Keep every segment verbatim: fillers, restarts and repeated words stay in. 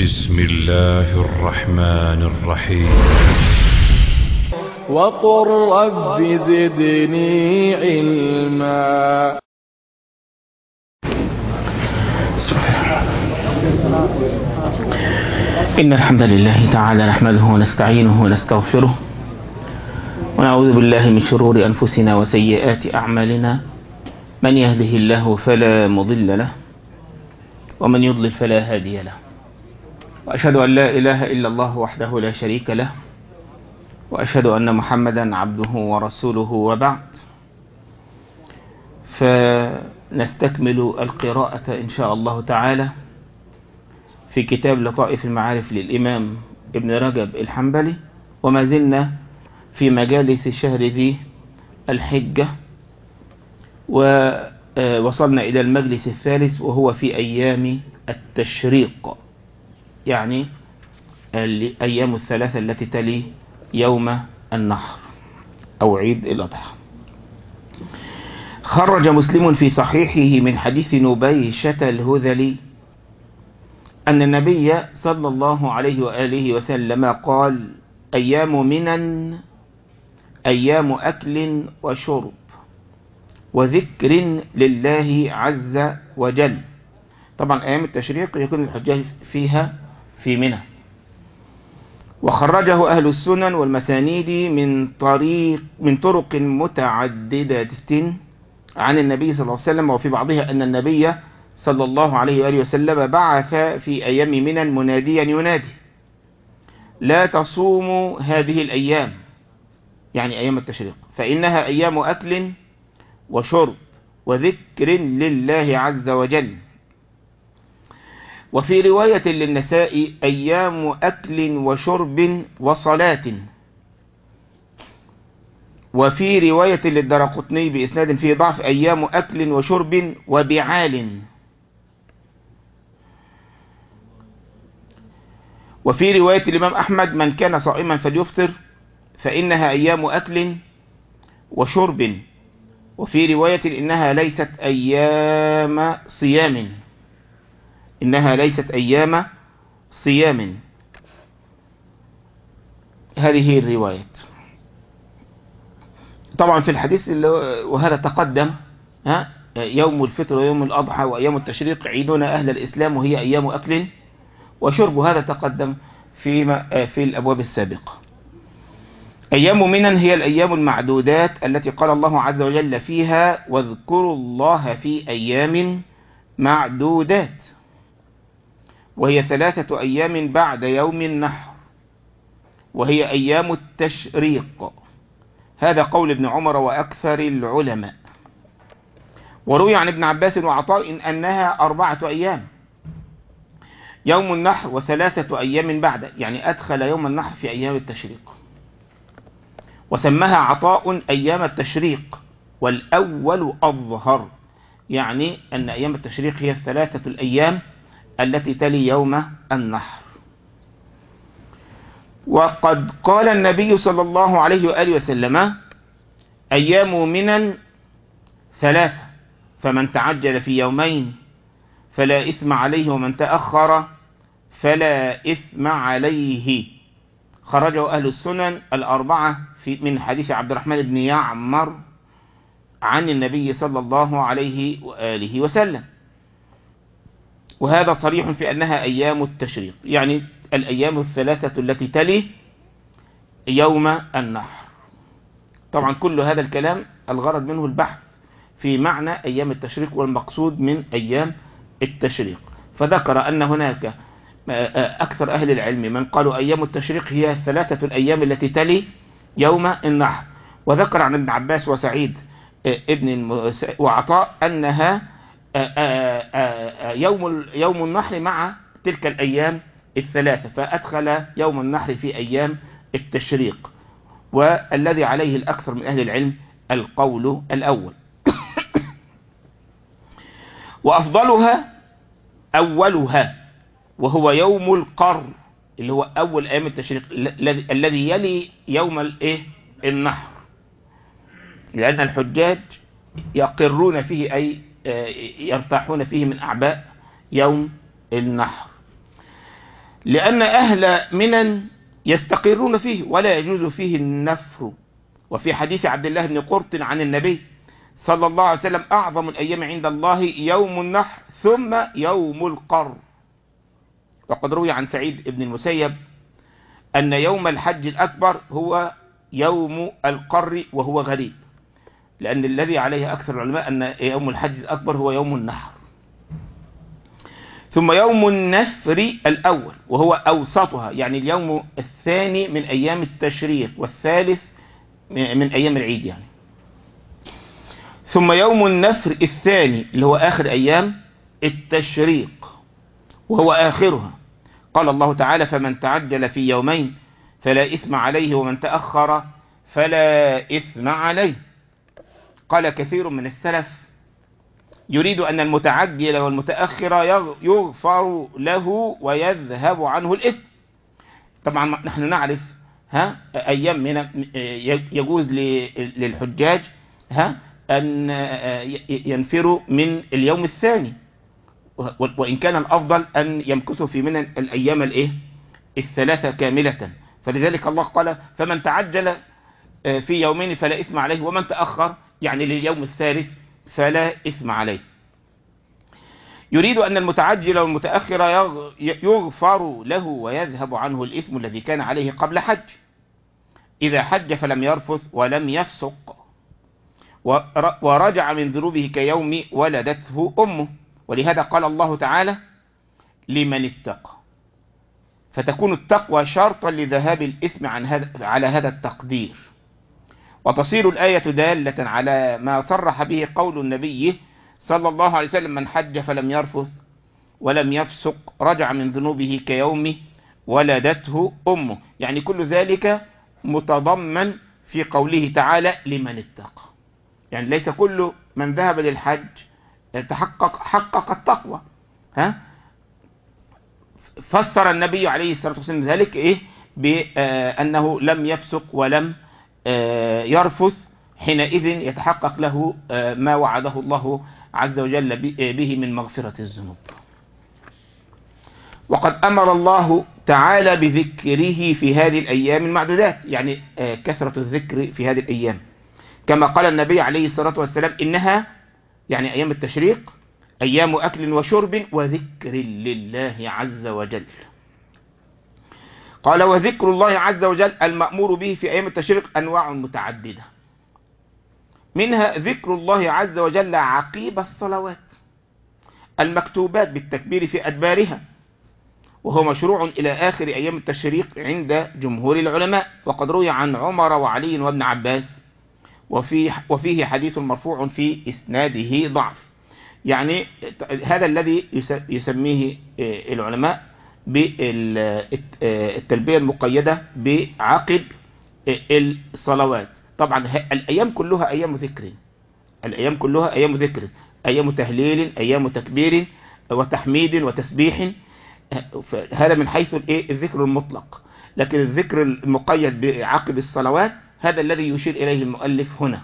بسم الله الرحمن الرحيم. وقل رب زدني علما. إن الحمد لله تعالى نحمده ونستعينه ونستغفره ونعوذ بالله من شرور أنفسنا وسيئات أعمالنا. من يهده الله فلا مضل له ومن يضلل فلا هادي له، وأشهد أن لا إله إلا الله وحده لا شريك له، وأشهد أن محمدا عبده ورسوله. وبعد، فنستكمل القراءة إن شاء الله تعالى في كتاب لطائف المعارف للإمام ابن رجب الحنبلي، وما زلنا في مجالس شهر ذي الحجة، ووصلنا إلى المجلس الثالث وهو في أيام التشريق، يعني الأيام الثلاثة التي تلي يوم النحر أو عيد الأضحى. خرج مسلم في صحيحه من حديث نبيشة الهذلي أن النبي صلى الله عليه وآله وسلم قال: أيام منن أيام أكل وشرب وذكر لله عز وجل. طبعا أيام التشريق يكون الحجاج فيها في منى. وخرجه أهل السنن والمسانيد من طريق من طرق متعددة عن النبي صلى الله عليه وسلم، وفي بعضها أن النبي صلى الله عليه وآله وسلم بعث في أيام منى مناديا ينادي: لا تصوموا هذه الأيام، يعني أيام التشريق، فإنها أيام أكل وشرب وذكر لله عز وجل. وفي رواية للنساء: أيام أكل وشرب وصلاة. وفي رواية للدرقطني بإسناد فيه ضعف: أيام أكل وشرب وبعال. وفي رواية الإمام أحمد: من كان صائما فليفطر فإنها أيام أكل وشرب. وفي رواية: إنها ليست أيام صيام، إنها ليست أيام صيام. هذه الروايات. طبعا في الحديث وهذا تقدم ها يوم الفطر ويوم الأضحى وأيام التشريق عيدنا أهل الإسلام، وهي أيام أكل وشرب، وهذا تقدم في في الأبواب السابقة. أيام منن هي الأيام المعدودات التي قال الله عز وجل فيها: واذكروا الله في أيام معدودات، وهي ثلاثة أيام بعد يوم النحر، وهي أيام التشريق. هذا قول ابن عمر وأكثر العلماء. وروي عن ابن عباس وعطاء أنها أربعة أيام: يوم النحر وثلاثة أيام بعد، يعني أدخل يوم النحر في أيام التشريق. وسمها عطاء أيام التشريق، والأول أظهر، يعني أن أيام التشريق هي الثلاثة الأيام التي تلي يوم النحر. وقد قال النبي صلى الله عليه وآله وسلم: أيام منن ثلاثة، فمن تعجل في يومين فلا إثم عليه، ومن تأخر فلا إثم عليه. خرجه أهل السنن الأربعة في من حديث عبد الرحمن بن يعمر عن النبي صلى الله عليه وآله وسلم. وهذا صريح في أنها أيام التشريق، يعني الأيام الثلاثة التي تلي يوم النحر. طبعا كل هذا الكلام الغرض منه البحث في معنى أيام التشريق والمقصود من أيام التشريق. فذكر أن هناك أكثر أهل العلم من قالوا أيام التشريق هي الثلاثة الأيام التي تلي يوم النحر. وذكر عن ابن عباس وسعيد ابن وعطاء أنها يوم يوم النحر مع تلك الأيام الثلاثة، فأدخل يوم النحر في أيام التشريق. والذي عليه الأكثر من أهل العلم القول الأول. وأفضلها أولها، وهو يوم القر، اللي هو أول أيام التشريق الذي يلي يوم الإيه النحر، لأن الحجاج يقرون فيه أي آه، يرتاحون فيه من أعباء يوم النحر. لأن أهل منن يستقرون فيه ولا يجوز فيه النفر. وفي حديث عبد الله بن قرط عن النبي صلى الله عليه وسلم: أعظم الأيام عند الله يوم النحر ثم يوم القر. وقد روي عن سعيد بن المسيب أن يوم الحج الأكبر هو يوم القر، وهو غريب، لأن الذي عليه أكثر العلماء أن يوم الحج الأكبر هو يوم النحر. ثم يوم النفر الأول وهو أوسطها، يعني اليوم الثاني من أيام التشريق والثالث من أيام العيد يعني. ثم يوم النفر الثاني اللي هو آخر أيام التشريق وهو آخرها. قال الله تعالى: فمن تعجل في يومين فلا إثم عليه ومن تأخر فلا إثم عليه. قال كثير من السلف: يريد أن المتعجل والمتأخر يغفر له ويذهب عنه الإثم. طبعا نحن نعرف ها أيام من يجوز للحجاج ها أن ينفروا من اليوم الثاني، وإن كان الأفضل أن يمكثوا في من الأيام الإيه الثلاثة كاملة. فلذلك الله قال: فمن تعجل في يومين فلا إثم عليه ومن تأخر يعني لليوم الثالث فلا إثم عليه. يريد أن المتعجل والمتأخر يغفر له ويذهب عنه الإثم الذي كان عليه قبل حج، إذا حج فلم يرفث ولم يفسق ورجع من ذنوبه كيوم ولدته أمه. ولهذا قال الله تعالى: لمن اتقى. فتكون التقوى شرطا لذهاب الإثم عن هذا على هذا التقدير. وتصير الآية دالة على ما صرح به قول النبي صلى الله عليه وسلم: من حج فلم يرفث ولم يفسق رجع من ذنوبه كيوم ولدته أمه. يعني كل ذلك متضمن في قوله تعالى: لمن اتقى. يعني ليس كل من ذهب للحج تحقق حقق التقوى. ها فسر النبي عليه الصلاة والسلام ذلك إيه بأنه لم يفسق ولم يرفث، حينئذ يتحقق له ما وعده الله عز وجل به من مغفرة الذنوب. وقد أمر الله تعالى بذكره في هذه الأيام المعدودات، يعني كثرة الذكر في هذه الأيام، كما قال النبي عليه الصلاة والسلام: إنها يعني أيام التشريق أيام أكل وشرب وذكر لله عز وجل. قال: وذكر الله عز وجل المأمور به في أيام التشريق أنواع متعددة، منها ذكر الله عز وجل عقيب الصلوات المكتوبات بالتكبير في أدبارها، وهو مشروع إلى آخر أيام التشريق عند جمهور العلماء. وقد روي عن عمر وعلي وابن عباس، وفيه, وفيه حديث مرفوع في إسناده ضعف. يعني هذا الذي يسميه العلماء بالتلبية المقيدة بعقب الصلوات. طبعا الأيام كلها أيام ذكر، الأيام كلها أيام ذكر، أيام تهليل، أيام تكبير وتحميد وتسبيح. هذا من حيث الذكر المطلق. لكن الذكر المقيد بعقب الصلوات هذا الذي يشير إليه المؤلف هنا.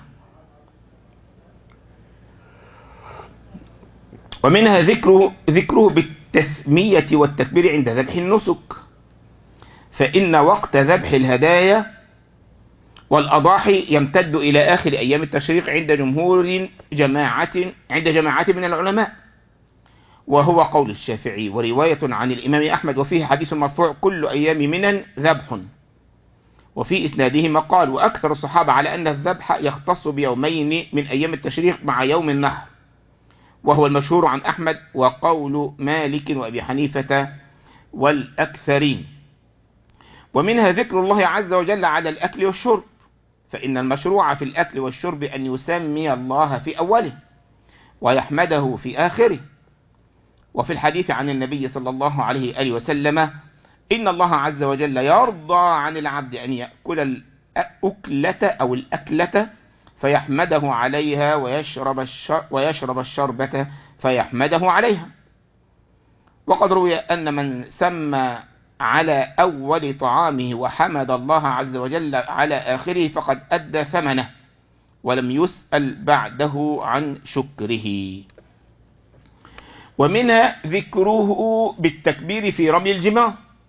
ومنها ذكره, ذكره بالتسمية والتكبير عند ذبح النسك، فإن وقت ذبح الهدايا والأضاحي يمتد إلى آخر أيام التشريق عند جمهور جماعة عند جماعة من العلماء، وهو قول الشافعي ورواية عن الإمام أحمد. وفيه حديث مرفوع: كل أيام منن ذبح. وفي إسناده مقال: وأكثر الصحابة على أن الذبح يختص بيومين من أيام التشريق مع يوم النحر، وهو المشهور عن أحمد وقول مالك وأبي حنيفة والأكثرين. ومنها ذكر الله عز وجل على الأكل والشرب، فإن المشروع في الأكل والشرب أن يسمي الله في أوله ويحمده في آخره. وفي الحديث عن النبي صلى الله عليه وآله وسلم: إن الله عز وجل يرضى عن العبد أن يأكل الأكلة أو الأكلة فيحمده عليها ويشرب الشر ويشرب الشربة فيحمده عليها. وقد روي أن من سمى على أول طعامه وحمد الله عز وجل على آخره فقد أدى ثمنه ولم يسأل بعده عن شكره. ومنها ذكره بالتكبير في رمي الجمار،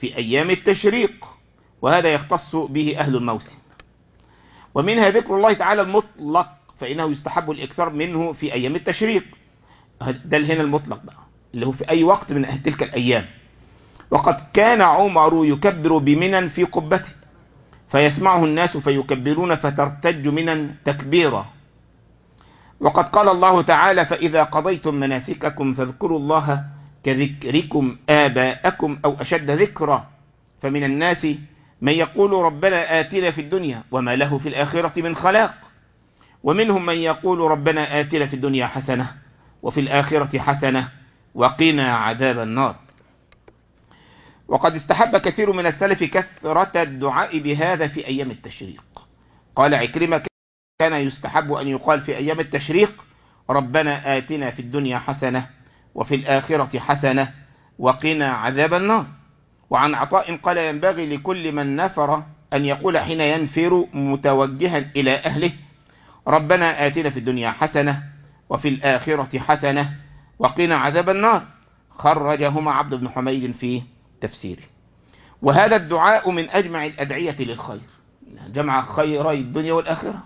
في أيام التشريق، وهذا يختص به أهل الموسم. ومنها ذكر الله تعالى المطلق، فإنه يستحب الإكثار منه في أيام التشريق. ده هنا المطلق بقى اللي هو في أي وقت من تلك الأيام. وقد كان عمر يكبر بمنى في قبته فيسمعه الناس فيكبرون فترتج منى تكبيرا. وقد قال الله تعالى: فإذا قضيتم مناسككم فاذكروا الله كذكركم آباءكم أو أشد ذكرا. فمن الناس من يقول ربنا آتنا في الدنيا وما له في الآخرة من خلاق، ومنهم من يقول ربنا آتنا في الدنيا حسنة وفي الآخرة حسنة وقنا عذاب النار. وقد استحب كثير من السلف كثرة الدعاء بهذا في أيام التشريق. قال عكرمة: كان يستحب أن يقال في أيام التشريق: ربنا آتنا في الدنيا حسنة وفي الآخرة حسنة وقنا عذاب النار. وعن عطاء قال: ينبغي لكل من نفر أن يقول حين ينفر متوجها إلى أهله: ربنا آتنا في الدنيا حسنة وفي الآخرة حسنة وقنا عذاب النار. خرجهما عبد بن حميد في تفسيره. وهذا الدعاء من أجمع الأدعية للخير، جمع خيري الدنيا والآخرة.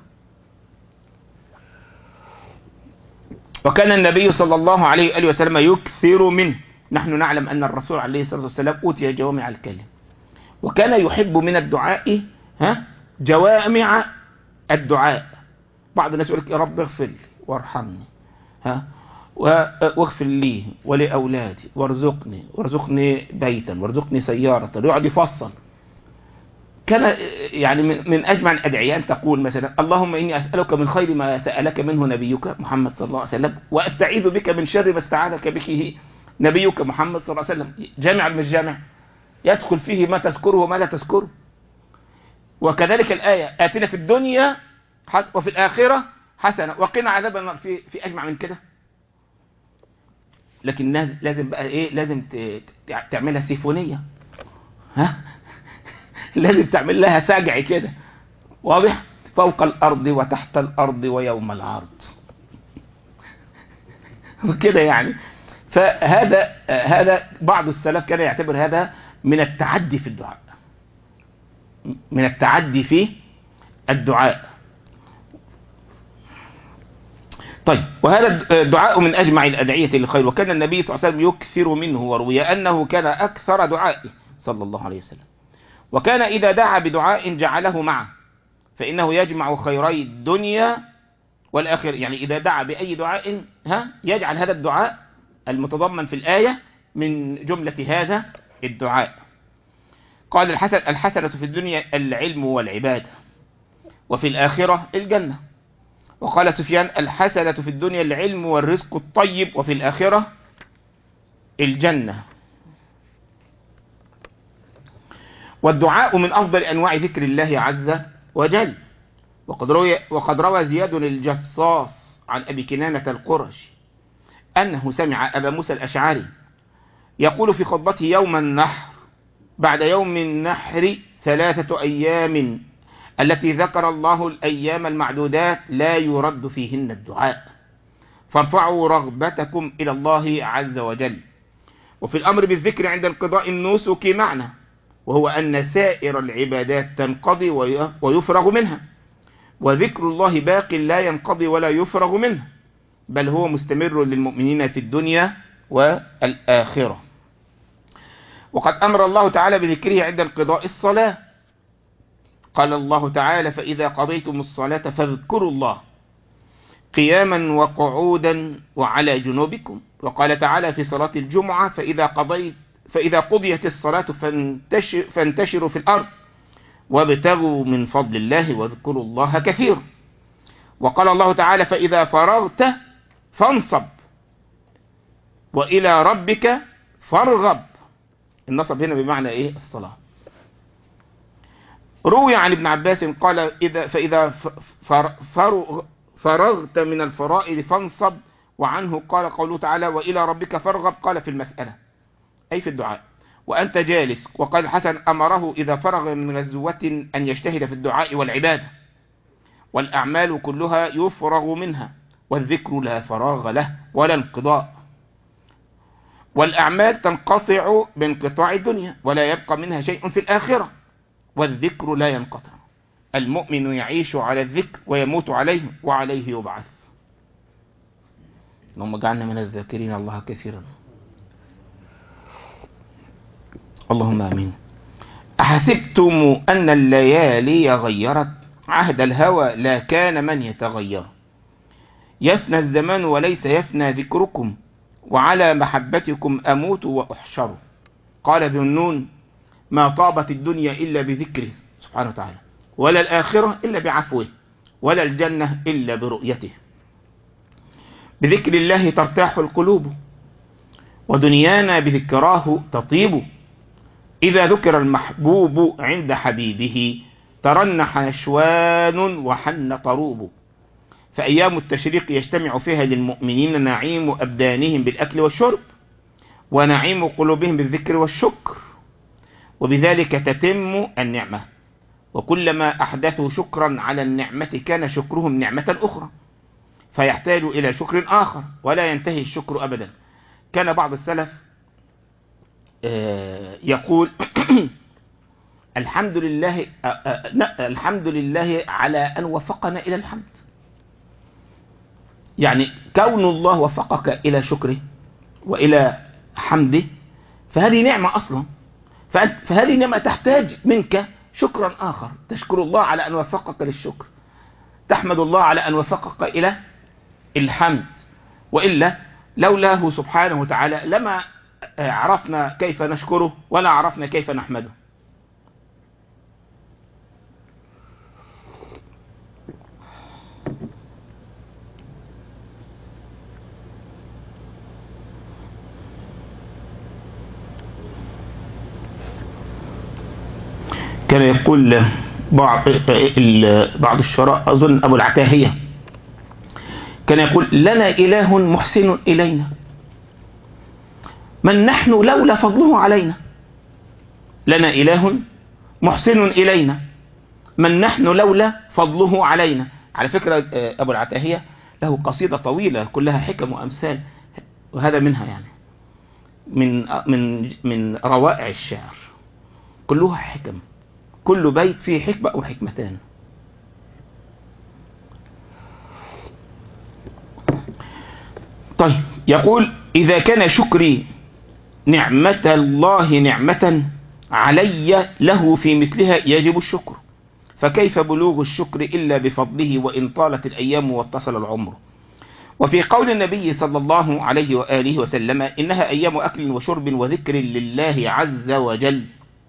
وكان النبي صلى الله عليه وآله وسلم يكثر منه. نحن نعلم أن الرسول عليه الصلاة والسلام أوتي جوامع الكلم، وكان يحب من الدعاء ها جوامع الدعاء. بعض الناس يقول لك: يا رب اغفر لي وارحمني ها واغفر لي ولأولادي وارزقني وارزقني بيتا وارزقني سيارة، يقعد يفصل. كان يعني من أجمع الأدعية تقول مثلا: اللهم إني أسألك من خير ما سألك منه نبيك محمد صلى الله عليه وسلم، وأستعيذ بك من شر ما استعاذك به نبيك محمد صلى الله عليه وسلم. جامع من الجامع يدخل فيه ما تذكره وما لا تذكره. وكذلك الآية: آتنا في الدنيا وفي الآخرة حسنة وقنا عذاب النار، في في أجمع من كده. لكن لازم بقى إيه؟ لازم تعملها سيفونية، ها لازم تعمل لها سجع كده واضح، فوق الأرض وتحت الأرض ويوم العرض وكده يعني. فهذا هذا بعض السلف كان يعتبر هذا من التعدي في الدعاء، من التعدي في الدعاء. طيب، وهذا الدعاء من أجمع الأدعية للخير، وكان النبي صلى الله عليه وسلم يكثر منه، وروي أنه كان أكثر دعائه صلى الله عليه وسلم. وكان إذا دعا بدعاء جعله معه، فإنه يجمع خيري الدنيا والآخرة. يعني إذا دعا بأي دعاء ها يجعل هذا الدعاء المتضمن في الآية من جملة هذا الدعاء. قال الحسن: الحسنة في الدنيا العلم والعبادة، وفي الآخرة الجنة. وقال سفيان: الحسنة في الدنيا العلم والرزق الطيب، وفي الآخرة الجنة. والدعاء من أفضل أنواع ذكر الله عز وجل. وقد روى, وقد روى زياد الجصاص عن أبي كنانة القرشي أنه سمع أبا موسى الأشعري يقول في خطبته يوم النحر: بعد يوم النحر ثلاثة أيام التي ذكر الله الأيام المعدودات لا يرد فيهن الدعاء، فارفعوا رغبتكم إلى الله عز وجل. وفي الأمر بالذكر عند انقضاء النسك معنى، وهو أن سائر العبادات تنقضي ويفرغ منها، وذكر الله باق لا ينقضي ولا يفرغ منه، بل هو مستمر للمؤمنين في الدنيا والآخرة. وقد أمر الله تعالى بذكره عند انقضاء الصلاة. قال الله تعالى: فإذا قضيتم الصلاة فاذكروا الله قياما وقعودا وعلى جنوبكم. وقال تعالى في صلاة الجمعة: فإذا قضيت فإذا قضيت الصلاة فانتشر فانتشروا في الأرض وابتغوا من فضل الله واذكروا الله كثيرا. وقال الله تعالى: فإذا فرغت فانصب وإلى ربك فارغب. النصب هنا بمعنى إيه؟ الصلاة. روي عن ابن عباس قال: إذا فإذا فرغ فرغت من الفرائض فانصب. وعنه قال قوله تعالى: وإلى ربك فارغب، قال في المسألة أي في الدعاء وأنت جالس. وقال الحسن: أمره إذا فرغ من غزوة أن يجتهد في الدعاء والعبادة، والأعمال كلها يفرغ منها، والذكر لا فراغ له ولا انقضاء. والأعمال تنقطع بانقطاع الدنيا ولا يبقى منها شيء في الآخرة، والذكر لا ينقطع. المؤمن يعيش على الذكر ويموت عليه وعليه يبعث. اللهم اجعلنا من الذاكرين الله كثيرا. اللهم آمين. أحسبتم أن الليالي غيرت عهد الهوى، لا كان من يتغير. يفنى الزمان وليس يفنى ذكركم، وعلى محبتكم أموت وأحشر. قال ذو النون: ما طابت الدنيا إلا بذكره سبحانه وتعالى، ولا الآخرة إلا بعفوه، ولا الجنة إلا برؤيته. بذكر الله ترتاح القلوب، ودنيانا بذكراه تطيب. إذا ذكر المحبوب عند حبيبه ترنح نشوان وحن طروب. فأيام التشريق يجتمع فيها للمؤمنين نعيم أبدانهم بالأكل والشرب، ونعيم قلوبهم بالذكر والشكر، وبذلك تتم النعمة. وكلما أحدثوا شكرا على النعمة كان شكرهم نعمة أخرى، فيحتاج إلى شكر آخر، ولا ينتهي الشكر أبدا. كان بعض السلف يقول: الحمد لله الحمد لله على أن وفقنا إلى الحمد. يعني كون الله وفقك إلى شكره وإلى حمده فهذه نعمة أصلا، فهذه نعمة تحتاج منك شكرا آخر. تشكر الله على أن وفقك للشكر، تحمد الله على أن وفقك إلى الحمد، وإلا لولاه سبحانه وتعالى لما عرفنا كيف نشكره ولا عرفنا كيف نحمده. كان يقول بعض بعض الشراء، أظن أبو العتاهية، كان يقول: لنا إله محسن إلينا، من نحن لولا فضله علينا. لنا إله محسن إلينا، من نحن لولا فضله علينا. على فكرة أبو العتاهية له قصيدة طويلة كلها حكم وأمثال، وهذا منها يعني من من من روائع الشعر، كلها حكم، كل بيت فيه حكمة أو حكمتان. طيب، يقول: إذا كان شكري نعمة الله نعمة علي له في مثلها يجب الشكر، فكيف بلوغ الشكر إلا بفضله وإن طالت الأيام واتصل العمر. وفي قول النبي صلى الله عليه وآله وسلم: إنها أيام أكل وشرب وذكر لله عز وجل،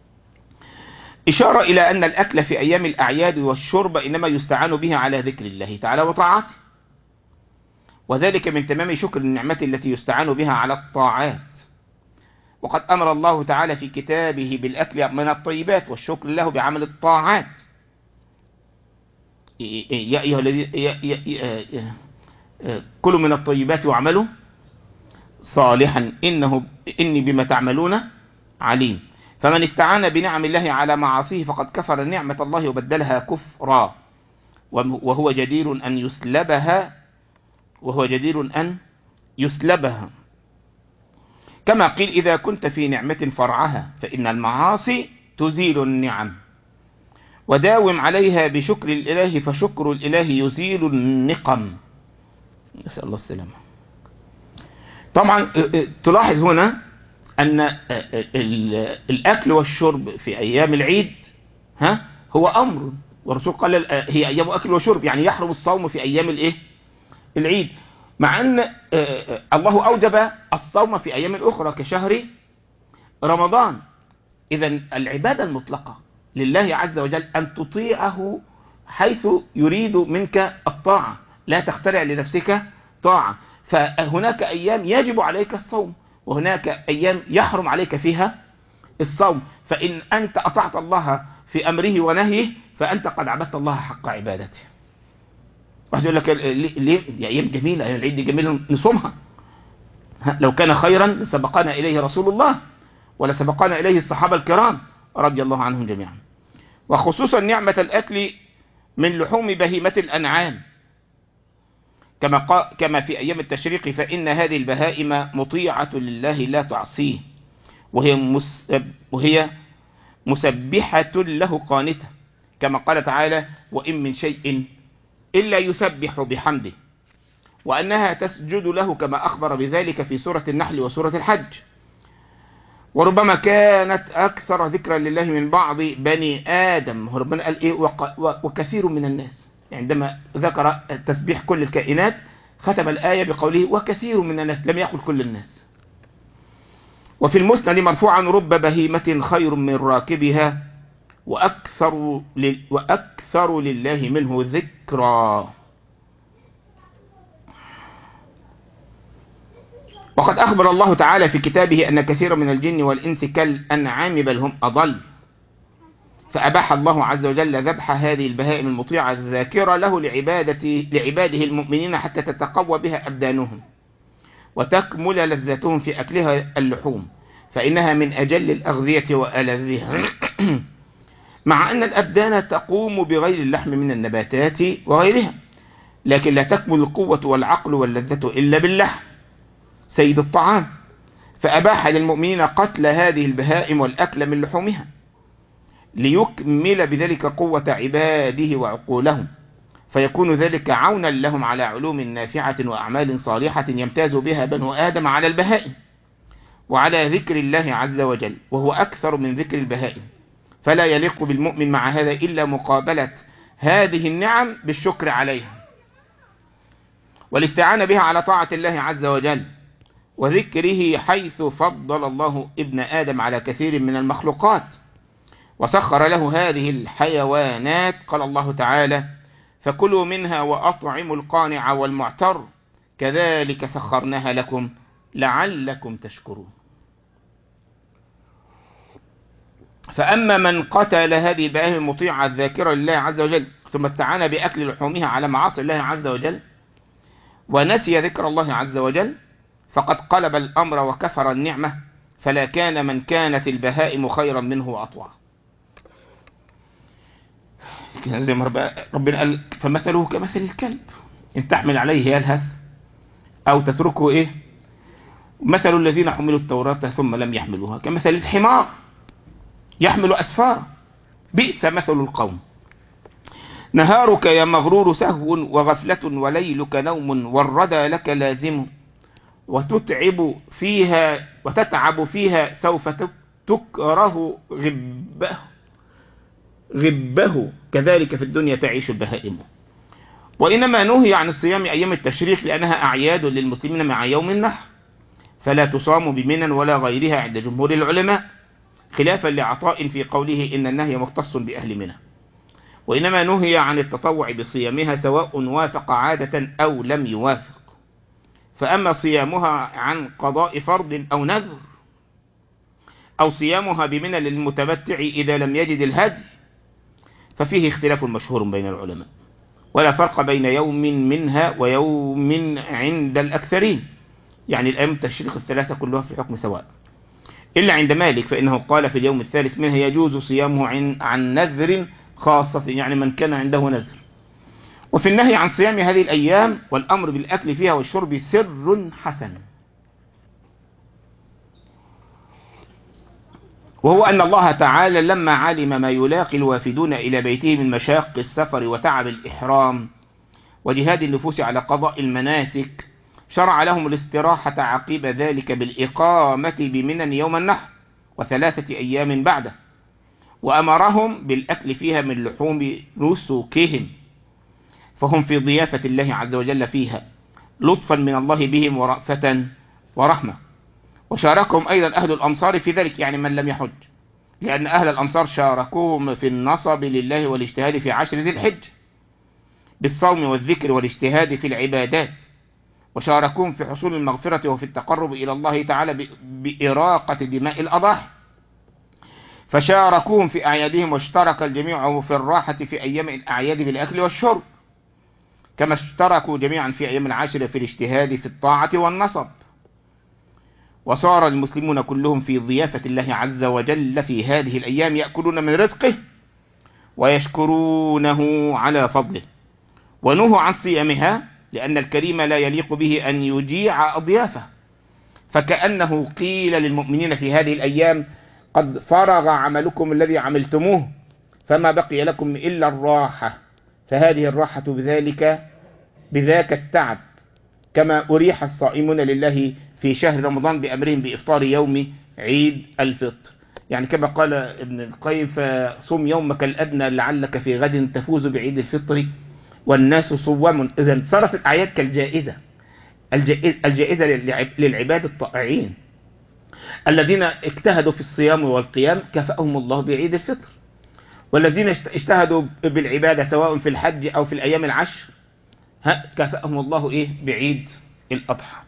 إشارة إلى أن الأكل في أيام الأعياد والشرب إنما يستعان به على ذكر الله تعالى وطاعته، وذلك من تمام شكر النعمة التي يستعان بها على الطاعات. وقد أمر الله تعالى في كتابه بالأكل من الطيبات والشكر له بعمل الطاعات. يا أيها الذين كلوا من الطيبات واعملوا صالحا إنه إني بما تعملون عليم. فمن استعان بنعم الله على معاصيه فقد كفر نعمة الله وبدلها كفرا، وهو جدير أن يسلبها وهو جدير أن يسلبها. كما قيل: إذا كنت في نعمة فرعها فإن المعاصي تزيل النعم، وداوم عليها بشكر الإله فشكر الإله يزيل النقم. نسأل الله السلامة. طبعا تلاحظ هنا أن الأكل والشرب في أيام العيد ها هو أمر، والرسول قال هي أيام أكل وشرب، يعني يحرم الصوم في أيام الإيه؟ العيد، مع أن الله أوجب الصوم في أيام الأخرى كشهر رمضان. إذن العبادة المطلقة لله عز وجل أن تطيعه حيث يريد منك الطاعة، لا تخترع لنفسك طاعة. فهناك أيام يجب عليك الصوم، وهناك أيام يحرم عليك فيها الصوم. فإن أنت أطعت الله في أمره ونهيه فأنت قد عبدت الله حق عبادته. واحد يقول لك ليه دي أيام جميلة، أيام العيد دي جميلة نصومها، لو كان خيرا لسبقنا إليه رسول الله ولسبقنا إليه الصحابة الكرام رضي الله عنهم جميعا. وخصوصا نعمة الأكل من لحوم بهيمة الأنعام، كما, قا كما في أيام التشريق، فإن هذه البهائم مطيعة لله لا تعصيه، وهي, مسب وهي مسبحة له قانتة، كما قال تعالى: وإن من شيء إلا يسبح بحمده، وأنها تسجد له كما أخبر بذلك في سورة النحل وسورة الحج. وربما كانت أكثر ذكرا لله من بعض بني آدم. ربنا قال إيه؟ وكثير من الناس، عندما ذكر تسبيح كل الكائنات ختم الآية بقوله وكثير من الناس، لم يقل كل الناس. وفي المسند مرفوعا: رب بهيمة خير من راكبها وأكثر, لل وأكثر لله منه ذكرا. وقد أخبر الله تعالى في كتابه أن كثيرا من الجن والإنس كالأنعام بل هم أضل، فأباح الله عز وجل ذبح هذه البهائم المطيعة الذاكرة له لعبادة لعباده المؤمنين حتى تتقوى بها أبدانهم وتكمل لذتهم في أكلها اللحوم، فإنها من أجل الأغذية وألذها مع أن الأبدان تقوم بغير اللحم من النباتات وغيرها، لكن لا تكمل القوة والعقل واللذة إلا باللحم سيد الطعام، فأباح للمؤمنين قتل هذه البهائم والأكل من لحومها ليكمل بذلك قوة عباده وعقولهم، فيكون ذلك عونا لهم على علوم نافعة وأعمال صالحة يمتاز بها بنو آدم على البهائم وعلى ذكر الله عز وجل، وهو أكثر من ذكر البهائم. فلا يليق بالمؤمن مع هذا إلا مقابلة هذه النعم بالشكر عليها والاستعانة بها على طاعة الله عز وجل وذكره، حيث فضل الله ابن آدم على كثير من المخلوقات وسخر له هذه الحيوانات. قال الله تعالى: فكلوا منها وأطعموا القانع والمعتر كذلك سخرناها لكم لعلكم تشكرون. فأما من قتل هذه البهائم المطيعة الذاكرة لله عز وجل ثم استعان بأكل لحومها على معاصي الله عز وجل ونسي ذكر الله عز وجل فقد قلب الأمر وكفر النعمة، فلا كان من كانت البهائم خيرا منه وأطوع. زي ما ربنا قال: فمثله كمثل الكلب إن تحمل عليه يلهث أو تتركه إيه مثل الذين حملوا التوراة ثم لم يحملوها كمثل الحمار يحمل أسفار بئس مثل القوم. نهارك يا مغرور سهو وغفلة وليلك نوم والردى لك لازم وتتعب فيها وتتعب فيها سوف تكره غبه غبه كذلك في الدنيا تعيش البهائم. وإنما نهي عن الصيام أيام التشريق لأنها أعياد للمسلمين مع يوم النحر، فلا تصام بمنى ولا غيرها عند جمهور العلماء، خلافا لعطاء في قوله إن النهي مختص بأهل منى. وإنما نهي عن التطوع بصيامها سواء وافق عادة أو لم يوافق. فأما صيامها عن قضاء فرض أو نذر أو صيامها بمنى للمتمتع إذا لم يجد الهدي ففيه اختلاف مشهور بين العلماء، ولا فرق بين يوم منها ويوم عند الأكثرين، يعني الأيام التشريق الثلاثة كلها في الحكم سواء، إلا عند مالك فإنه قال في اليوم الثالث منها يجوز صيامه عن, عن نذر خاصة، يعني من كان عنده نذر. وفي النهي عن صيام هذه الأيام والأمر بالأكل فيها والشرب سر حسن، وهو أن الله تعالى لما علم ما يلاقي الوافدون إلى بيته من مشاق السفر وتعب الإحرام وجهاد النفوس على قضاء المناسك شرع لهم الاستراحة عقيب ذلك بالإقامة بمنى يوم النحر وثلاثة أيام بعده، وأمرهم بالأكل فيها من لحوم نسكهم، فهم في ضيافة الله عز وجل فيها لطفا من الله بهم ورأفة ورحمة. وشاركهم أيضا أهل الأمصار في ذلك، يعني من لم يحج، لأن أهل الأمصار شاركوهم في النصب لله والاجتهاد في عشر ذي الحج بالصوم والذكر والاجتهاد في العبادات، وشاركوهم في حصول المغفرة وفي التقرب إلى الله تعالى بإراقة دماء الأضاحي، فشاركوهم في أعيادهم، واشترك الجميع في الراحة في أيام الأعياد بالأكل والشرب، كما اشتركوا جميعا في أيام العاشرة في الاجتهاد في الطاعة والنصب. وصار المسلمون كلهم في ضيافة الله عز وجل في هذه الأيام يأكلون من رزقه ويشكرونه على فضله. ونهوا عن صيامها لأن الكريم لا يليق به أن يجيع أضيافه، فكأنه قيل للمؤمنين في هذه الأيام قد فرغ عملكم الذي عملتموه فما بقي لكم إلا الراحة، فهذه الراحة بذلك بذاك التعب، كما أريح الصائمون لله في شهر رمضان بأمرهم بإفطار يوم عيد الفطر. يعني كما قال ابن القيم فصم يومك الأدنى لعلك في غد تفوز بعيد الفطر والناس صوام. إذن صارت الأعياد كالجائزة، الجائزة للعباد الطائعين الذين اجتهدوا في الصيام والقيام كفأهم الله بعيد الفطر، والذين اجتهدوا بالعبادة سواء في الحج أو في الأيام العشر كفأهم الله إيه بعيد الأضحى.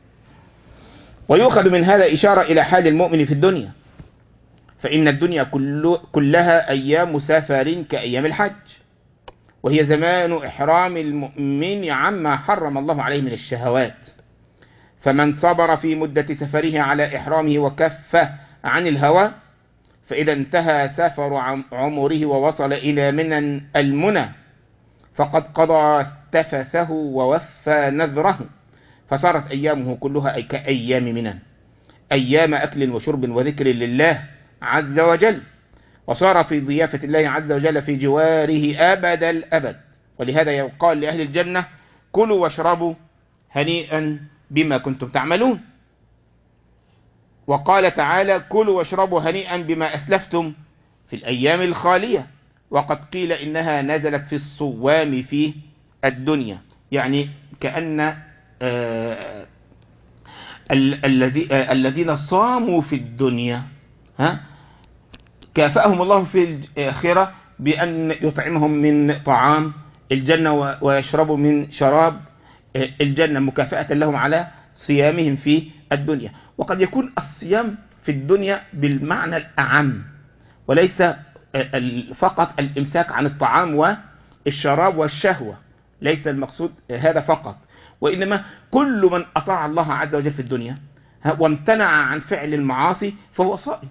ويؤخذ من هذا إشارة إلى حال المؤمن في الدنيا، فإن الدنيا كل كلها أيام مسافر كأيام الحج، وهي زمان إحرام المؤمن عما حرم الله عليه من الشهوات، فمن صبر في مدة سفره على إحرامه وكف عن الهوى فإذا انتهى سفر عمره ووصل إلى منى المنى فقد قضى تفثه ووفى نذره، فصارت أيامه كلها أي كأيام منى، أيام أكل وشرب وذكر لله عز وجل، وصار في ضيافة الله عز وجل في جواره أبد الأبد. ولهذا يقال لأهل الجنة كلوا واشربوا هنيئا بما كنتم تعملون، وقال تعالى كلوا واشربوا هنيئا بما أسلفتم في الأيام الخالية، وقد قيل إنها نزلت في الصوام في الدنيا، يعني كأن آه الذين صاموا في الدنيا ها كافأهم الله في الآخرة بأن يطعمهم من طعام الجنة ويشربوا من شراب الجنة مكافأة لهم على صيامهم في الدنيا. وقد يكون الصيام في الدنيا بالمعنى الأعم، وليس فقط الإمساك عن الطعام والشراب والشهوة، ليس المقصود هذا فقط، وإنما كل من أطاع الله عز وجل في الدنيا وامتنع عن فعل المعاصي فهو صائم.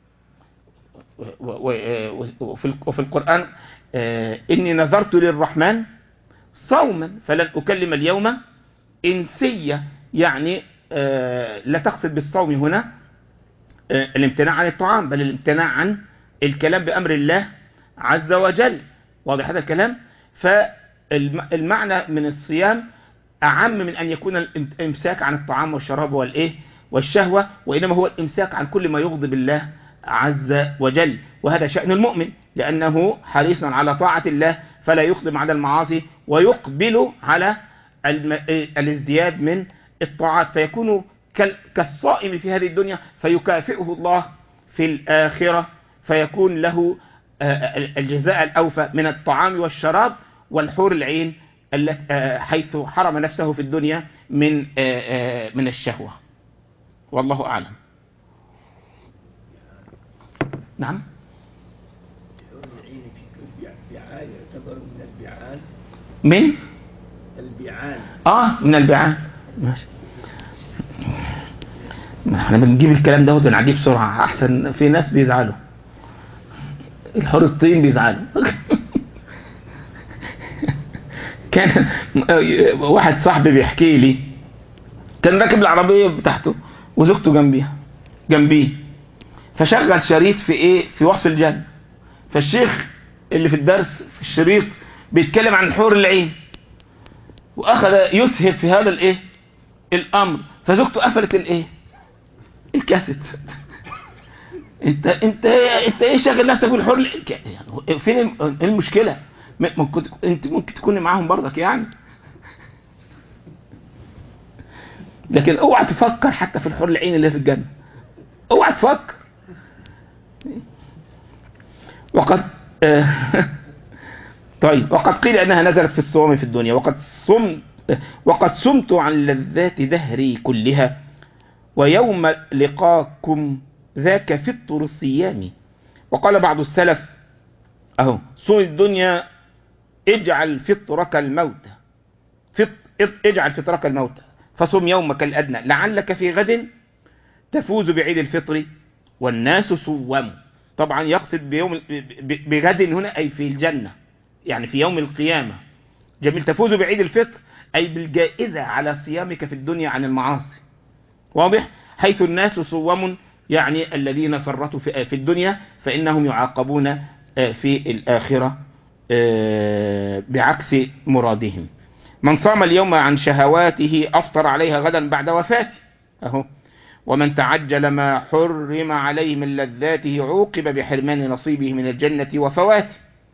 وفي القرآن إني نذرت للرحمن صوما فلن أكلم اليوم إنسيا، يعني لا تقصد بالصوم هنا الامتناع عن الطعام بل الامتناع عن الكلام بأمر الله عز وجل. واضح هذا الكلام؟ فالمعنى من الصيام أعم من أن يكون الامساك عن الطعام والشراب والإيه والشهوة، وإنما هو الامساك عن كل ما يغضب الله عز وجل، وهذا شأن المؤمن لأنه حريص على طاعة الله فلا يقدم على المعاصي ويقبل على الازدياد من الطاعات، فيكون كالصائم في هذه الدنيا فيكافئه الله في الآخرة، فيكون له الجزاء الأوفى من الطعام والشراب والحور العين حيث حرم نفسه في الدنيا من من الشهوة. والله أعلم. نعم. من البيعان. اه من البيعان. ماشي. احنا بنجيب الكلام ده ونعديه بسرعة احسن، في ناس بيزعلوا، الحور الطين بيزعلوا. كان واحد صاحبي بيحكي لي كان راكب العربية بتاعته وزوجته جنبيها جنبيه، فشغل شريط في ايه في وصف الجنة، فالشيخ اللي في الدرس في الشريط بيتكلم عن حور العين واخذ يسهب في هذا الايه الامر، فزوجته قفلت الايه الكاسيت. انت انت انت ايه شاغل نفسك بالحور العين؟ فين المشكله؟ ممكن انت ممكن تكون معاهم برضك يعني، لكن اوعى تفكر حتى في الحور العين اللي في الجنه، اوعى تفكر. وقد طيب وقد قيل انها نزلت في الصوم في الدنيا، وقد صمت وقد صمت عن لذات دهري كلها، ويوم لقاكم ذاك فطر الصيام. وقال بعض السلف اهو صوم الدنيا اجعل فطرك الموت، فط... اجعل فطرك الموت فصم يومك الأدنى لعلك في غد تفوز بعيد الفطر والناس صوام. طبعا يقصد بيوم بغد هنا أي في الجنة، يعني في يوم القيامة. جميل. تفوز بعيد الفطر أي بالجائزة على صيامك في الدنيا عن المعاصي. واضح؟ حيث الناس صوم، يعني الذين فرطوا في الدنيا فإنهم يعاقبون في الآخرة بعكس مرادهم. من صام اليوم عن شهواته أفطر عليها غدا بعد وفاته أهو. ومن تعجل ما حرم عليه من لذاته عوقب بحرمان نصيبه من الجنة وفواته.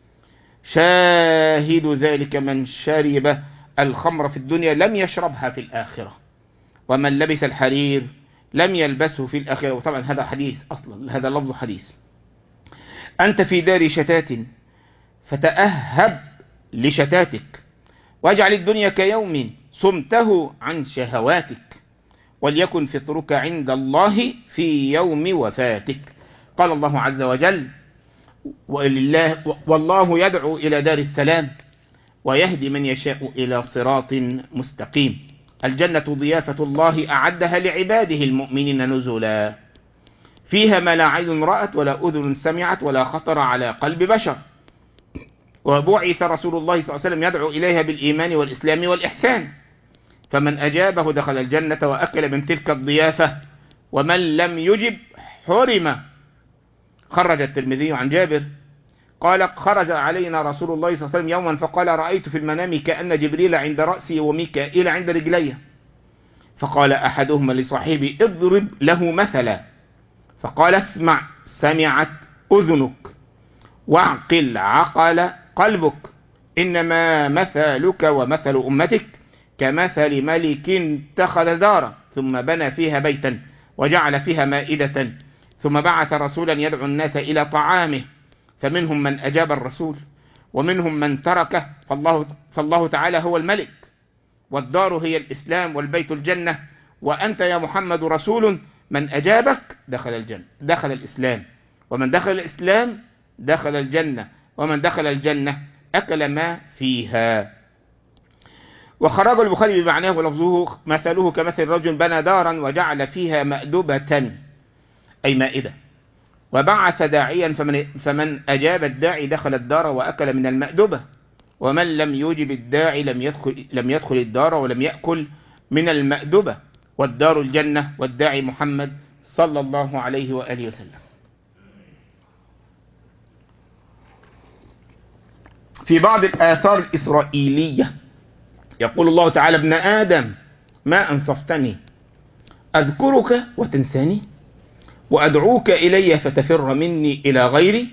شاهد ذلك من شرب الخمر في الدنيا لم يشربها في الآخرة، ومن لبس الحرير لم يلبسه في الآخرة. وطبعا هذا حديث أصلا، هذا لفظ حديث. أنت في دار شتات فتأهب لشتاتك، واجعل الدنيا كيوم صمته عن شهواتك، وليكن فطرك عند الله في يوم وفاتك. قال الله عز وجل: ولله والله يدعو إلى دار السلام ويهدي من يشاء إلى صراط مستقيم. الجنة ضيافة الله أعدها لعباده المؤمنين نزلا، فيها ما لا عين رأت ولا أذن سمعت ولا خطر على قلب بشر. وبعث رسول الله صلى الله عليه وسلم يدعو إليها بالإيمان والإسلام والإحسان، فمن أجابه دخل الجنة وأكل من تلك الضيافة، ومن لم يجب حرم. خرج الترمذي عن جابر قال: خرج علينا رسول الله صلى الله عليه وسلم يوما فقال: رأيت في المنام كأن جبريل عند رأسي وميكائيل عند رجلي. فقال أحدهما لصاحبي: اضرب له مثلا. فقال: اسمع سمعت أذنك، واعقل عقل قلبك، إنما مثلك ومثل أمتك كمثل ملك اتخذ دارا ثم بنى فيها بيتا وجعل فيها مائدة، ثم بعث رسولا يدعو الناس إلى طعامه، فمنهم من أجاب الرسول ومنهم من تركه. فالله, فالله تعالى هو الملك، والدار هي الإسلام، والبيت الجنة، وأنت يا محمد رسول. من أجابك دخل الجنة، دخل الإسلام، ومن دخل الإسلام دخل الجنة، ومن دخل الجنة أكل ما فيها. وخرج البخاري بمعناه ولفظه: مثله كمثل رجل بنى دارا وجعل فيها مأدبة، أي مائدة، وبعث داعيا فمن, فمن أجاب الداعي دخل الدار وأكل من المأدبة، ومن لم يجب الداعي لم يدخل, لم يدخل الدار ولم يأكل من المأدبة. والدار الجنة، والداعي محمد صلى الله عليه وآله وسلم. في بعض الآثار الإسرائيلية يقول الله تعالى: ابن آدم ما أنصفتني، أذكرك وتنساني، وأدعوك إلي فتفر مني إلى غيري،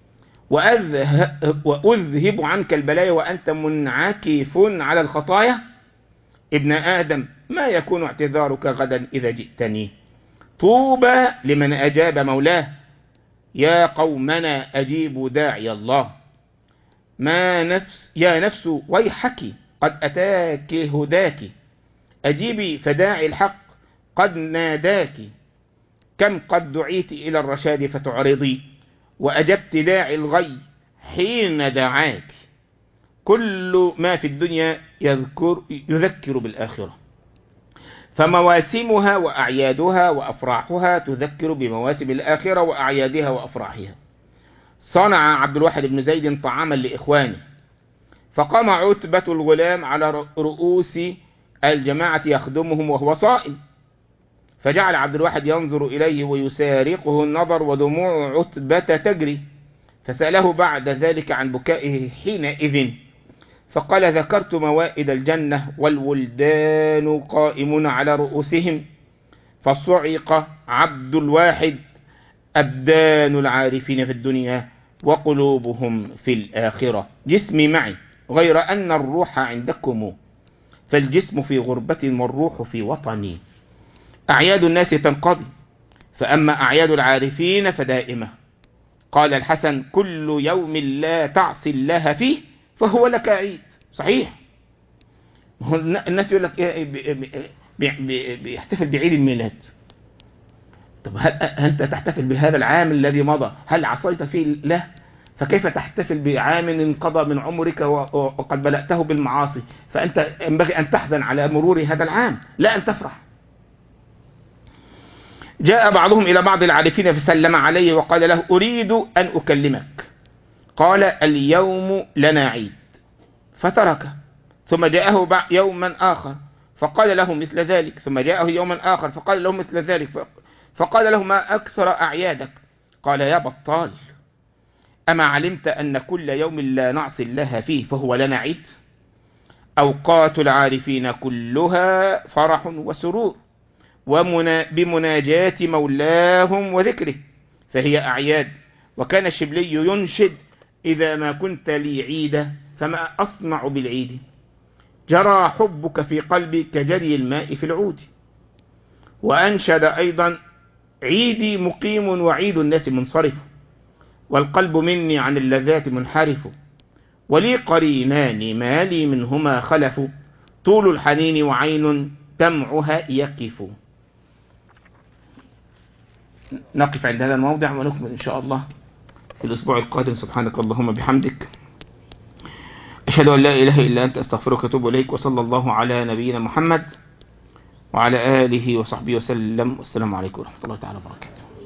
وأذهب عنك البلايا وأنت منعكف على الخطايا. ابن آدم ما يكون اعتذارك غدا إذا جئتني. طوبى لمن أجاب مولاه، يا قومنا أجيبوا داعي الله. ما نفس يا نفس ويحك قد أتاك هداك، أجيبي فداعي الحق قد ناداك. كم قد دعيت إلى الرشاد فتعرضي، وأجبت داعي الغي حين دعاك. كل ما في الدنيا يذكر, يذكر بالآخرة، فمواسمها وأعيادها وأفراحها تذكر بمواسم الآخرة وأعيادها وأفراحها. صنع عبد الواحد بن زيد طعاما لإخوانه، فقام عتبة الغلام على رؤوس الجماعة يخدمهم وهو صائم، فجعل عبد الواحد ينظر إليه ويسارقه النظر ودموع عتبة تجري، فسأله بعد ذلك عن بكائه حينئذ، فقال: ذكرت موائد الجنة والولدان قائمون على رؤوسهم، فصعق عبد الواحد أبدان العارفين في الدنيا وقلوبهم في الآخرة. جسمي معي غير أن الروح عندكم، فالجسم في غربة والروح في وطني. أعياد الناس تنقضي، فأما أعياد العارفين فدائمة. قال الحسن: كل يوم لا تعصي الله فيه فهو لك عيد. صحيح، الناس يقول لك بيحتفل بعيد الميلاد. طب هل أنت تحتفل بهذا العام الذي مضى هل عصيت فيه الله؟ فكيف تحتفل بعام انقضى من عمرك وقد بلأته بالمعاصي؟ فأنت ينبغي أن تحزن على مرور هذا العام، لا أن تفرح. جاء بعضهم إلى بعض العارفين فسلم عليه وقال له: أريد أن أكلمك. قال: اليوم لنا عيد. فتركه ثم جاءه يوما آخر فقال له مثل ذلك، ثم جاءه يوما آخر فقال له مثل ذلك، فقال له ما أكثر أعيادك؟ قال يا بطال، أما علمت أن كل يوم لا نعصي الله فيه فهو لنا عيد؟ أوقات العارفين كلها فرح وسرور وبمناجاة مولاهم وذكره فهي أعياد. وكان الشبلي ينشد إذا ما كنت لي عيدا فما أصنع بالعيد، جرى حبك في قلبي كجري الماء في العود. وأنشد أيضا عيدي مقيم وعيد الناس منصرف، والقلب مني عن اللذات منحرف، ولي قرينان ما لي منهما خلف، طول الحنين وعين دمعها يقف. نقف عند هذا الموضع ونكمل إن شاء الله في الأسبوع القادم. سبحانك اللهم بحمدك، أشهد أن لا إله إلا أنت، أستغفرك وأتوب إليك، وصلى الله على نبينا محمد وعلى آله وصحبه وسلم، والسلام عليكم ورحمة الله تعالى وبركاته.